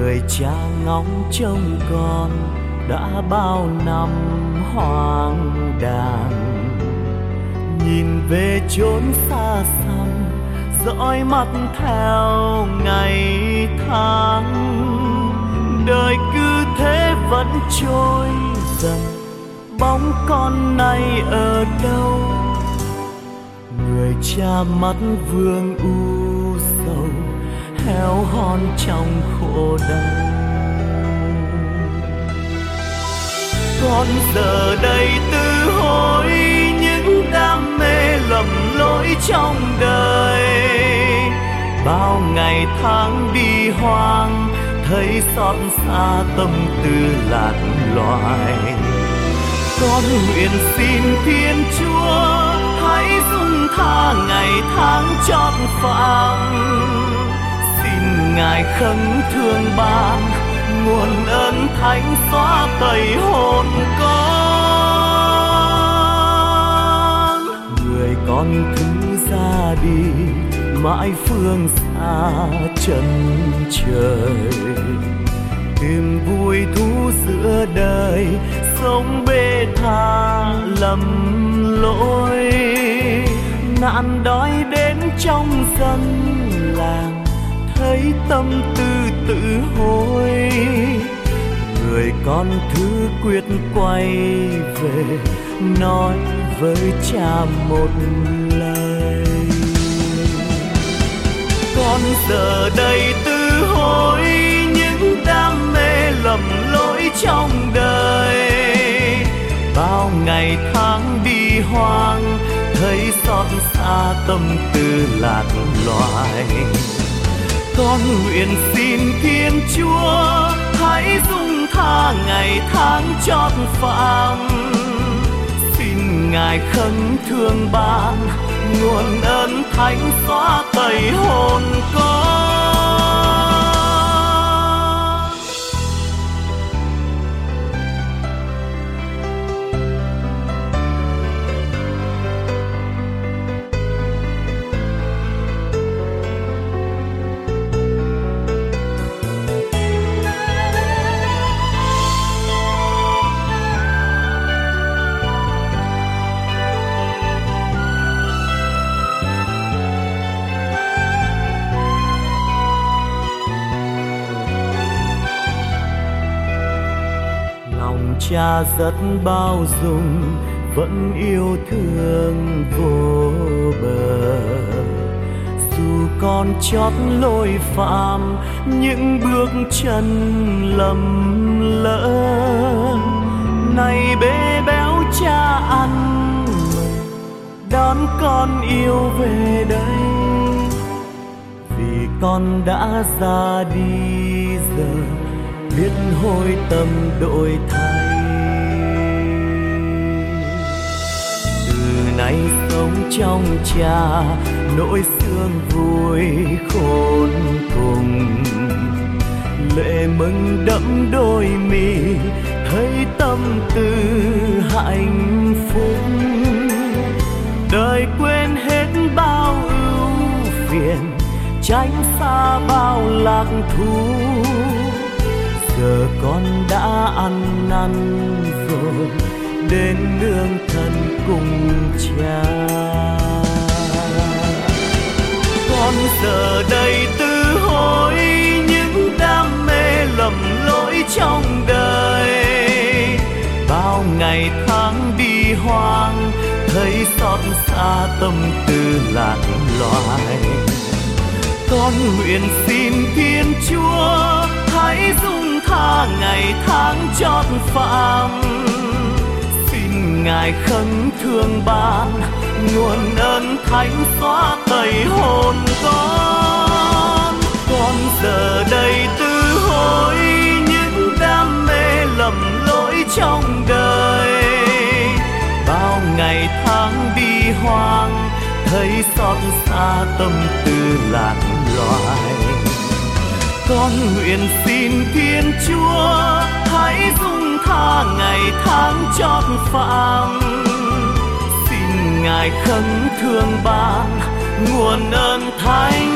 người cha ngóng trông con đã bao năm hoang đàng, nhìn về chốn xa xăm dõi mắt theo ngày tháng. Đời cứ thế vẫn trôi dần, bóng con nay ở đâu? Người cha mắt vương u sầu, héo hon trong khổ đau. Con giờ đây tư hối những đam mê lầm lỗi trong đời. Bao ngày tháng đi hoang, thấy xót xa tâm tư lạc loài. Con nguyện xin Thiên Chúa hãy dung tha ngày tháng chót phàm. Xin Ngài khấn thương ban nguồn ơn thánh xóa tẩy hồn con. Người con thứ ra đi mãi phương xa chân trời, tìm vui thú giữa đời, sống bê tha lầm lỗi. Nạn đói đến trong dân làng, thấy tâm tư tự hối. Người con thứ quyết quay về, nói với cha một lời. Con giờ đây tư hối những đam mê lầm lỗi trong đời. Bao ngày tháng đi hoang, thấy xót xa tâm tư lạc loài. Con nguyện xin Thiên Chúa hãy dung tha ngày tháng chót phàm. Xin Ngài khấn thương ban nguồn ơn thánh xóa tẩy hồn con. Cha rất bao dung, vẫn yêu thương vô bờ. Dù con chót lối phạm, những bước chân lầm lỡ. Này bê béo cha ăn mừng, đón con yêu về đây. Vì con đã ra đi giờ, biết hối tâm đổi thay. Nay sống trong cha, nỗi sương vui khôn cùng. Lệ mừng đẫm đôi mi, thấy tâm tư hạnh phúc. Đời quên hết bao ưu phiền, tránh xa bao lạc thú. Giờ con đã ăn năn rồi, đến nương thân cùng cha. Con giờ đây tư hối những đam mê lầm lỗi trong đời. Bao ngày tháng đi hoang, thấy xót xa tâm tư lạc loài. Con nguyện xin Thiên Chúa hãy dung tha ngày tháng chót phàm. Ngài khấn thương ban nguồn ơn thánh xóa tẩy hồn con. Con giờ đây tư hối những đam mê lầm lỗi trong đời. Bao ngày tháng đi hoang, thấy xót xa tâm tư lạc loài. Con nguyện xin Thiên Chúa hãy dung tha ngày tháng chót phàm. Xin Ngài khấn thương ban nguồn ơn thánh